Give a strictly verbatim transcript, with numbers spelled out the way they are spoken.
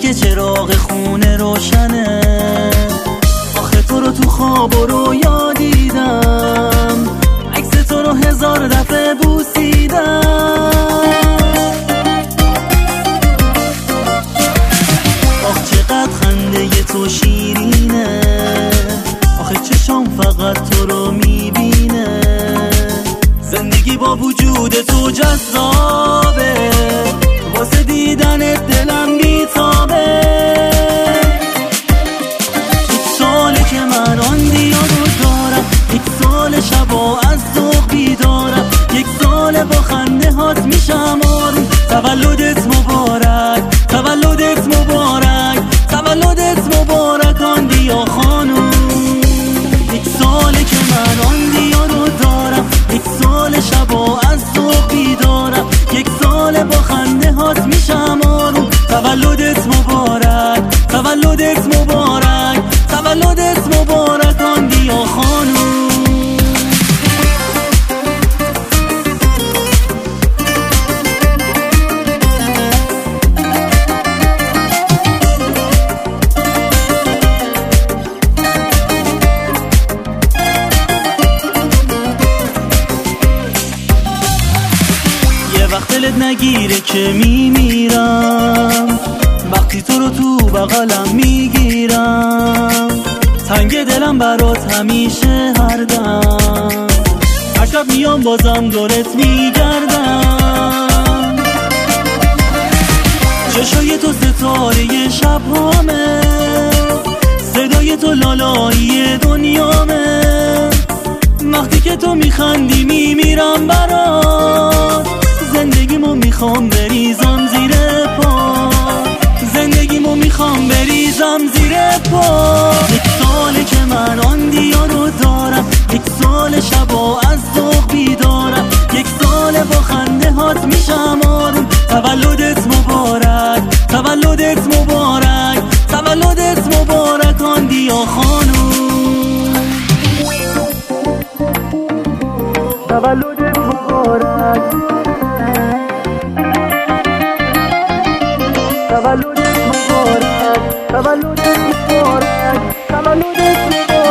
که چراغ خونه روشنه. آخه تو رو تو خواب و رویا دیدم، عکس تو رو هزار دفعه بوسیدم. آخ چقدر خنده تو شیرینه، آخه چشام فقط تو رو میبینه. زندگی با وجود تو جذابه، واسه دیدنت دلم بیتابه. یک ساله که من آن دیا رو دارم، یک سال شبا از ذوق بیدارم، یک سال با خنده هات میشم آروم. تولدت مبارک، تولدت مبارک، تولدت مبارک آن دیا خانوم. یک ساله که من آن دیا رو دارم، یک سال شبا از ذوق بیدارم، یک سال با خنده هات میشم آروم. تولدت مبارک، تولدت مبارک، تولدت مبارک آن دیا خانوم. وقت دلت نگیره که میمیرم، وقتی تو رو تو بغلم میگیرم. تنگ دلم برات همیشه هر دم، هر شب میام بازم دورت میگردم. چشای تو ستاره شبهامه، صدای تو لالایی دنیامه. وقتی که تو میخندی میمیرم برات، زندگیمو میخوام بریزم زیر پا، زندگیمو میخوام بریزم زیر پا. یک ساله که من آن دیا رو دارم، یک سال شبا از ذوق بیدارم، یک سال با خنده هات میشم آروم. تولدت مبارک، تولدت مبارک، تولدت مبارک آن دیا خانوم. تولدت مبارک، تولدت مبارک، تولدت مبارک، تولدت مبارک.